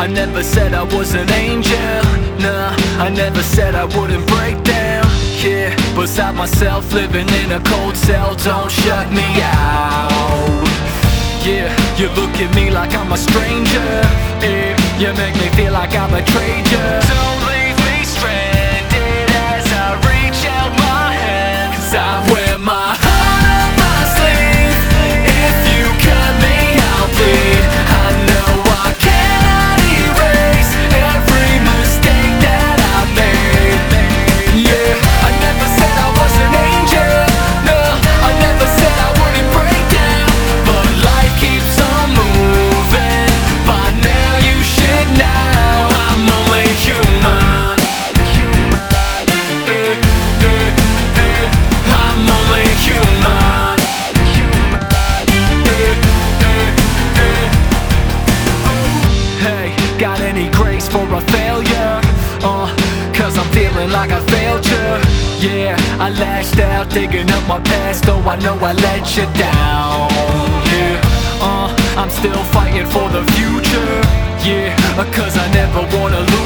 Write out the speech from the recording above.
I never said I was an angel. Nah, I never said I wouldn't break down. Yeah, beside myself, living in a cold cell. Don't shut me out. Yeah, you look at me like I'm a stranger. Yeah, you make me feel like I betrayed you. Don't leave me stranded as I reach out my hand, 'cause I wear my heart on my sleeve. If you cut me, I'll bleed. I know I cannot erase every mistake that I made. Yeah, I never said I was an angel. No, I never said I wouldn't break down. But life keeps on moving. By now you should know I'm only human. I'm only human. Hey, got any grace for a failure? 'Cause I'm feeling like I failed you. Yeah, I lashed out, digging up my past, though I know I let you down. Yeah, I'm still fighting for the future. Yeah, 'cause I never wanna lose.